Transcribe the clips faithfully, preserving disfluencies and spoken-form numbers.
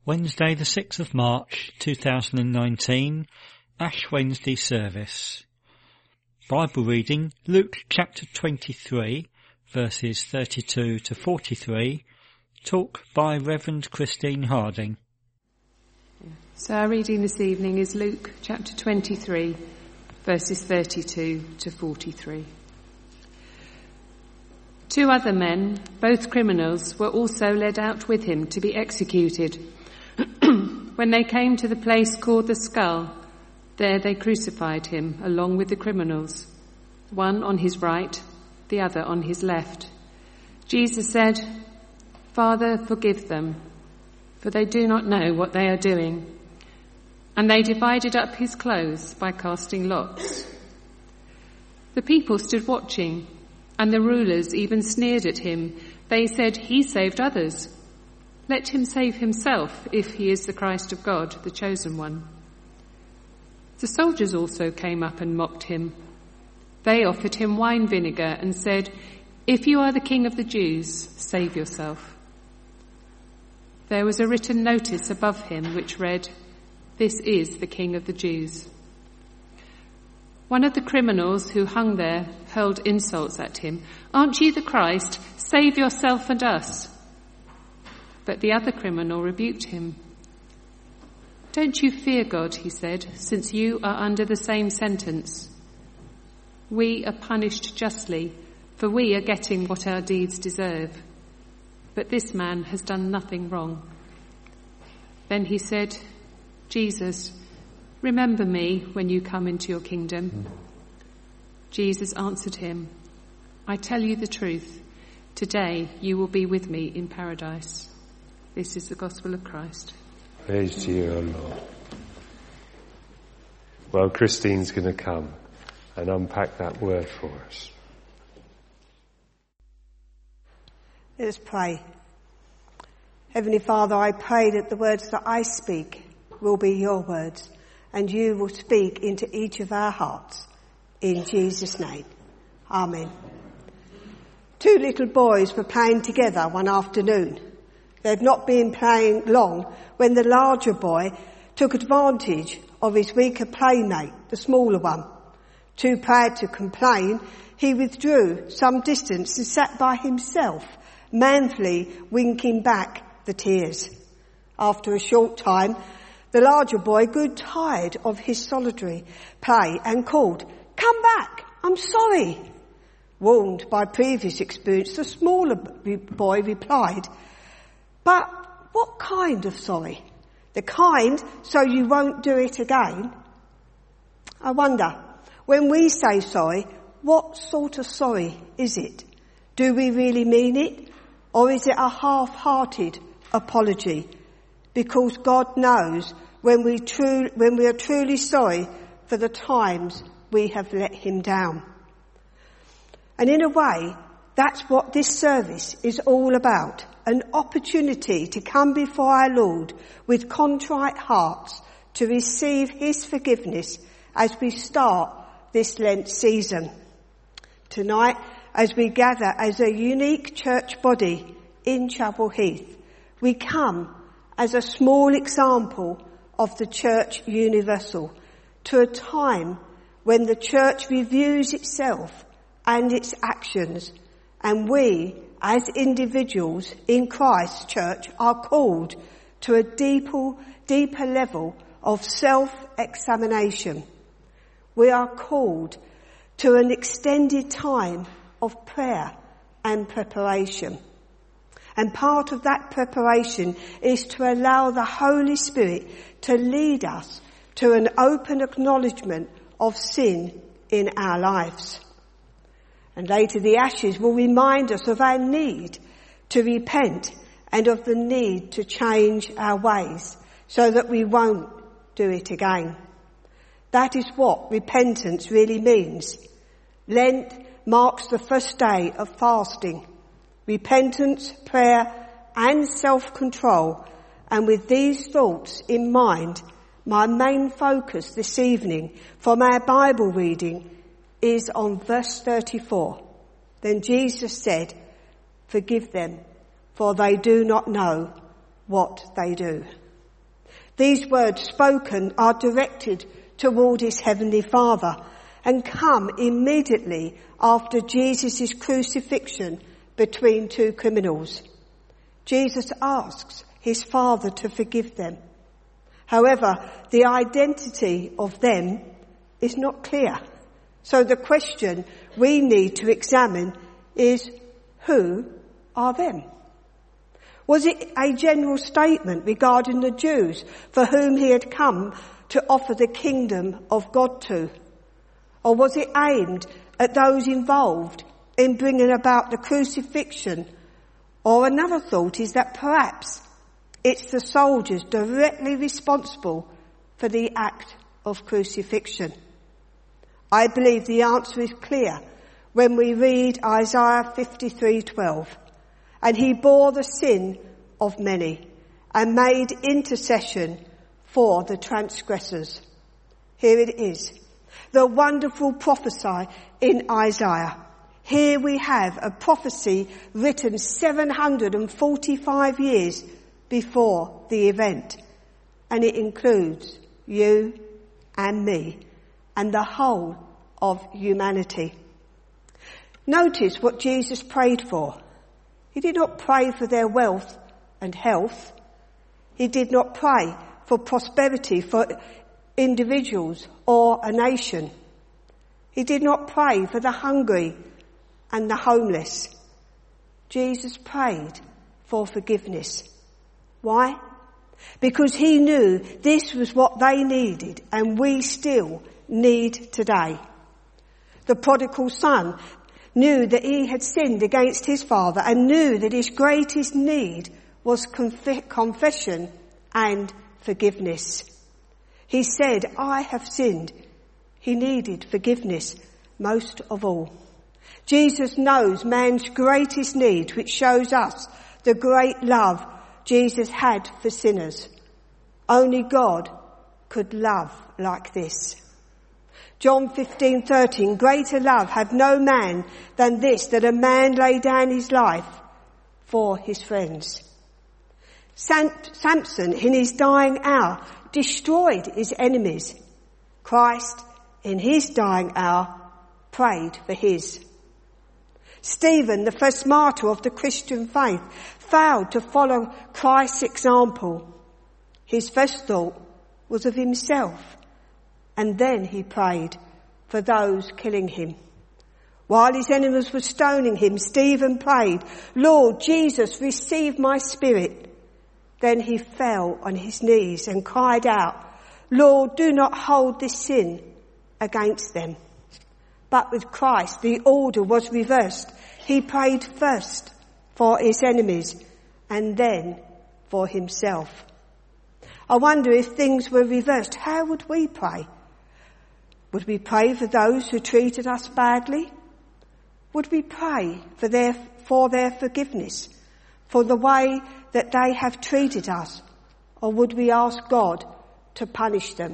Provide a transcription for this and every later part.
Wednesday the sixth of March two thousand nineteen, Ash Wednesday service. Bible reading, Luke chapter twenty-three, verses thirty-two to forty-three. Talk by Reverend Christine Harding. So our reading this evening is Luke chapter twenty-three, verses thirty-two to forty-three. Two other men, both criminals, were also led out with him to be executed. When they came to the place called the Skull, there they crucified him along with the criminals, one on his right, the other on his left. Jesus said, "Father, forgive them, for they do not know what they are doing." And they divided up his clothes by casting lots. The people stood watching, and the rulers even sneered at him. They said, "He saved others. Let him save himself if he is the Christ of God, the chosen one." The soldiers also came up and mocked him. They offered him wine vinegar and said, "If you are the King of the Jews, save yourself." There was a written notice above him which read, "This is the King of the Jews." One of the criminals who hung there hurled insults at him. "Aren't you the Christ? Save yourself and us." But the other criminal rebuked him. "Don't you fear God," he said, "since you are under the same sentence. We are punished justly, for we are getting what our deeds deserve. But this man has done nothing wrong." Then he said, "Jesus, remember me when you come into your kingdom." Jesus answered him, "I tell you the truth. Today you will be with me in paradise." This is the gospel of Christ. Praise to you, O Lord. Well, Christine's going to come and unpack that word for us. Let us pray. Heavenly Father, I pray that the words that I speak will be your words, and you will speak into each of our hearts. In Jesus' name. Amen. Two little boys were playing together one afternoon. They'd not been playing long when the larger boy took advantage of his weaker playmate, the smaller one. Too proud to complain, he withdrew some distance and sat by himself, manfully winking back the tears. After a short time, the larger boy grew tired of his solitary play and called, "Come back, I'm sorry." Warned by previous experience, the smaller boy replied, "But what kind of sorry? The kind so you won't do it again?" I wonder, when we say sorry, what sort of sorry is it? Do we really mean it? Or is it a half-hearted apology? Because God knows when we, true, when we are truly sorry for the times we have let him down. And in a way, that's what this service is all about. An opportunity to come before our Lord with contrite hearts to receive his forgiveness as we start this Lent season. Tonight, as we gather as a unique church body in Chapel Heath, we come as a small example of the Church Universal to a time when the church reviews itself and its actions, and we as individuals in Christ's church are called to a deeper, deeper level of self-examination. We are called to an extended time of prayer and preparation. And part of that preparation is to allow the Holy Spirit to lead us to an open acknowledgement of sin in our lives. And later the ashes will remind us of our need to repent and of the need to change our ways so that we won't do it again. That is what repentance really means. Lent marks the first day of fasting. Repentance, prayer and self-control. And with these thoughts in mind, my main focus this evening from our Bible reading is on verse thirty-four. Then Jesus said, "Forgive them, for they do not know what they do." These words spoken are directed toward his heavenly Father and come immediately after Jesus' crucifixion between two criminals. Jesus asks his Father to forgive them. However, the identity of them is not clear. So the question we need to examine is, who are them? Was it a general statement regarding the Jews for whom he had come to offer the kingdom of God to? Or was it aimed at those involved in bringing about the crucifixion? Or another thought is that perhaps it's the soldiers directly responsible for the act of crucifixion. I believe the answer is clear when we read Isaiah fifty-three twelve. And he bore the sin of many and made intercession for the transgressors. Here it is, the wonderful prophecy in Isaiah. Here we have a prophecy written seven hundred forty-five years before the event. And it includes you and me and the whole of humanity. Notice what Jesus prayed for. He did not pray for their wealth and health. He did not pray for prosperity for individuals or a nation. He did not pray for the hungry and the homeless. Jesus prayed for forgiveness. Why? Because he knew this was what they needed and we still need today. The prodigal son knew that he had sinned against his father and knew that his greatest need was conf- confession and forgiveness. He said, I have sinned. He needed forgiveness most of all. Jesus knows man's greatest need, which shows us the great love Jesus had for sinners. Only God could love like this. John fifteen thirteen, greater love had no man than this, that a man lay down his life for his friends. Sam- Samson, in his dying hour, destroyed his enemies. Christ, in his dying hour, prayed for his. Stephen, the first martyr of the Christian faith, failed to follow Christ's example. His first thought was of himself. And then he prayed for those killing him. While his enemies were stoning him, Stephen prayed, Lord Jesus, receive my spirit. Then he fell on his knees and cried out, Lord, do not hold this sin against them. But with Christ, the order was reversed. He prayed first for his enemies and then for himself. I wonder if things were reversed, how would we pray? Would we pray for those who treated us badly? Would we pray for their, for their forgiveness, for the way that they have treated us? Or would we ask God to punish them?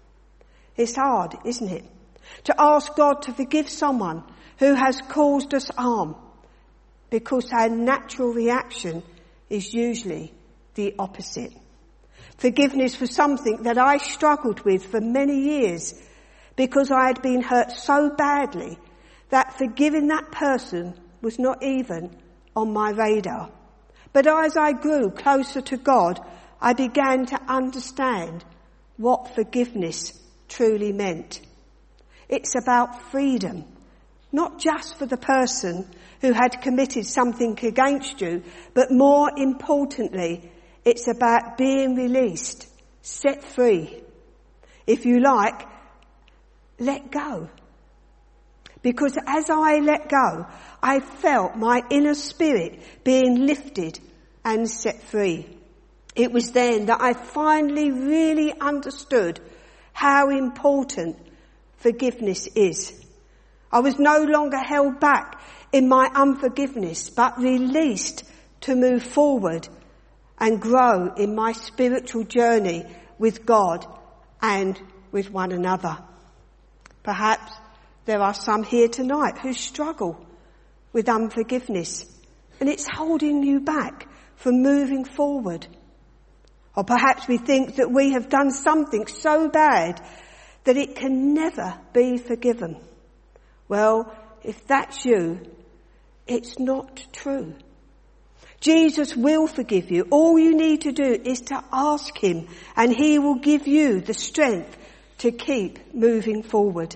It's hard, isn't it? To ask God to forgive someone who has caused us harm, because our natural reaction is usually the opposite. Forgiveness was something that I struggled with for many years, because I had been hurt so badly that forgiving that person was not even on my radar. But as I grew closer to God, I began to understand what forgiveness truly meant. It's about freedom, not just for the person who had committed something against you, but more importantly, it's about being released, set free. If you like, let go. Because as I let go, I felt my inner spirit being lifted and set free. It was then that I finally really understood how important forgiveness is. I was no longer held back in my unforgiveness, but released to move forward and grow in my spiritual journey with God and with one another. Perhaps there are some here tonight who struggle with unforgiveness, and it's holding you back from moving forward. Or perhaps we think that we have done something so bad that it can never be forgiven. Well, if that's you, it's not true. Jesus will forgive you. All you need to do is to ask him, and he will give you the strength to keep moving forward.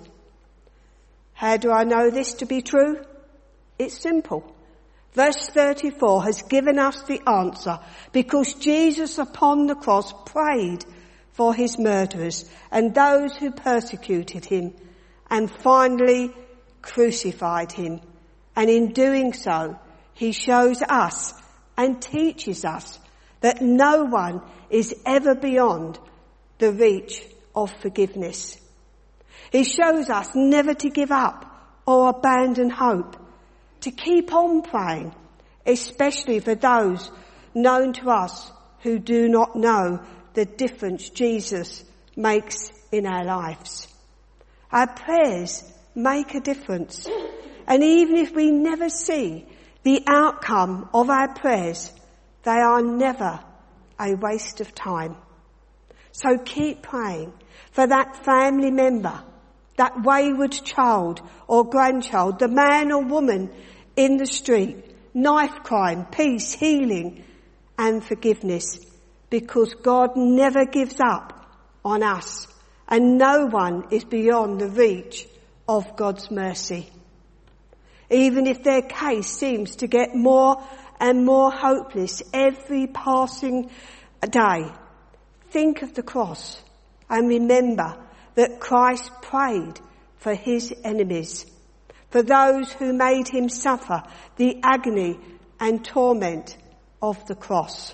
How do I know this to be true? It's simple. Verse thirty-four has given us the answer, because Jesus upon the cross prayed for his murderers and those who persecuted him, and finally crucified him. And in doing so, he shows us and teaches us that no one is ever beyond the reach of forgiveness. He shows us never to give up or abandon hope, to keep on praying, especially for those known to us who do not know the difference Jesus makes in our lives. Our prayers make a difference, and even if we never see the outcome of our prayers, they are never a waste of time. So keep praying for that family member, that wayward child or grandchild, the man or woman in the street, knife crime, peace, healing and forgiveness, because God never gives up on us, and no one is beyond the reach of God's mercy. Even if their case seems to get more and more hopeless every passing day, think of the cross and remember that Christ prayed for his enemies, for those who made him suffer the agony and torment of the cross.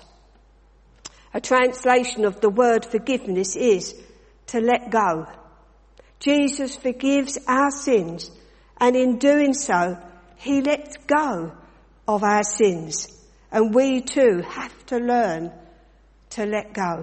A translation of the word forgiveness is to let go. Jesus forgives our sins, and in doing so, he lets go of our sins. And we too have to learn to let go.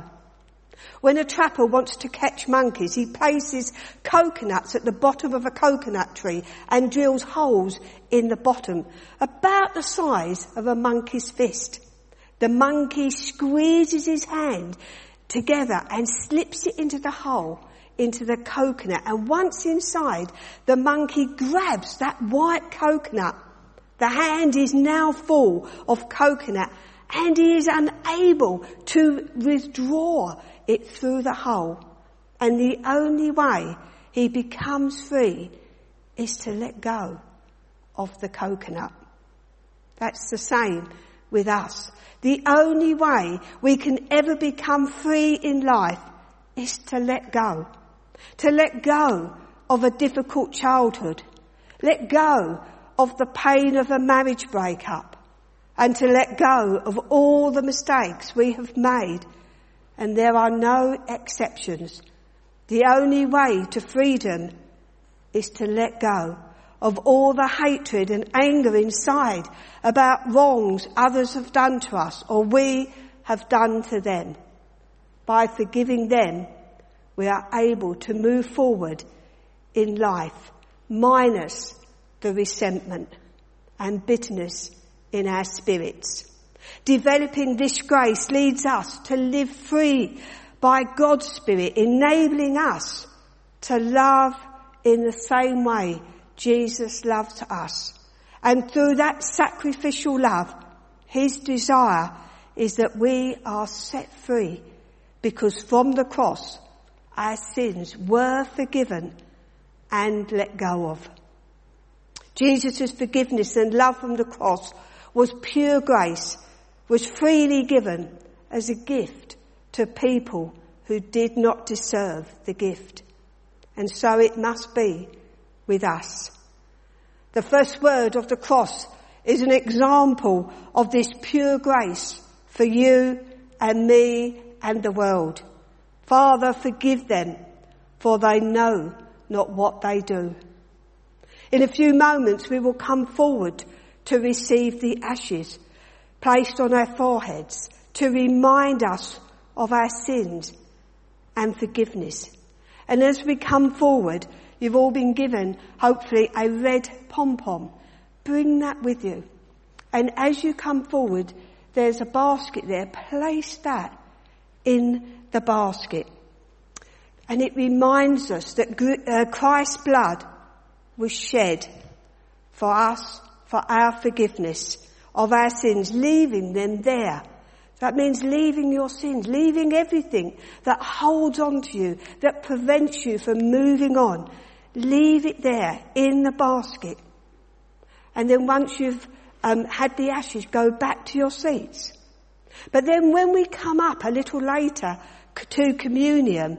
When a trapper wants to catch monkeys, he places coconuts at the bottom of a coconut tree and drills holes in the bottom, about the size of a monkey's fist. The monkey squeezes his hand together and slips it into the hole, into the coconut, and once inside, the monkey grabs that white coconut. The hand is now full of coconut, and he is unable to withdraw it through the hole. And the only way he becomes free is to let go of the coconut. That's the same with us. The only way we can ever become free in life is to let go. To let go of a difficult childhood. Let go of the pain of a marriage breakup. And to let go of all the mistakes we have made. And there are no exceptions. The only way to freedom is to let go of all the hatred and anger inside about wrongs others have done to us or we have done to them. By forgiving them, we are able to move forward in life, minus the resentment and bitterness in our spirits. Developing this grace leads us to live free by God's Spirit, enabling us to love in the same way Jesus loves us. And through that sacrificial love, his desire is that we are set free, because from the cross, our sins were forgiven and let go of. Jesus' forgiveness and love from the cross was pure grace, was freely given as a gift to people who did not deserve the gift. And so it must be with us. The first word of the cross is an example of this pure grace for you and me and the world. Father, forgive them, for they know not what they do. In a few moments we will come forward to receive the ashes placed on our foreheads to remind us of our sins and forgiveness. And as we come forward, you've all been given, hopefully, a red pom-pom. Bring that with you. And as you come forward, there's a basket there. Place that in the basket. And it reminds us that uh, Christ's blood was shed for us, for our forgiveness of our sins, leaving them there. That means leaving your sins, leaving everything that holds on to you, that prevents you from moving on. Leave it there in the basket. And then once you've um, had the ashes, go back to your seats. But then when we come up a little later to communion,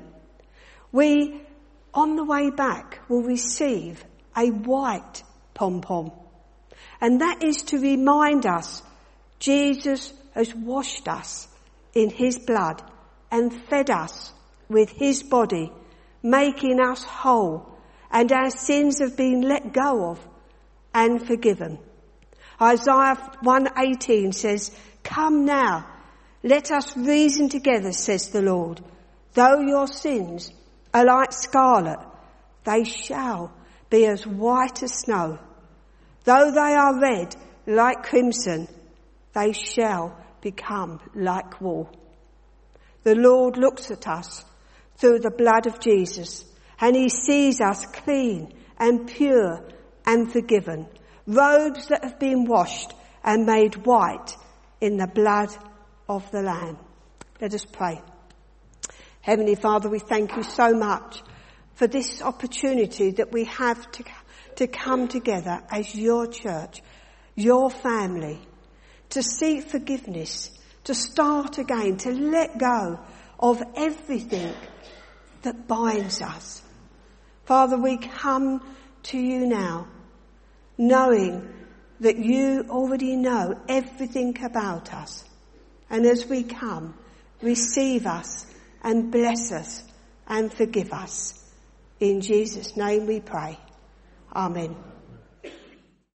we, on the way back, will receive a white pom-pom. And that is to remind us Jesus has washed us in his blood and fed us with his body, making us whole, and our sins have been let go of and forgiven. Isaiah one eighteen says, "Come now, let us reason together, says the Lord. Though your sins are like scarlet, they shall be as white as snow. Though they are red like crimson, they shall become like wool." The Lord looks at us through the blood of Jesus, and he sees us clean and pure and forgiven, robes that have been washed and made white in the blood of the Lamb. Let us pray. Heavenly Father, we thank you so much for this opportunity that we have to, to come together as your church, your family, to seek forgiveness, to start again, to let go of everything that binds us. Father, we come to you now, knowing that you already know everything about us. And as we come, receive us and bless us and forgive us. In Jesus' name we pray. Amen.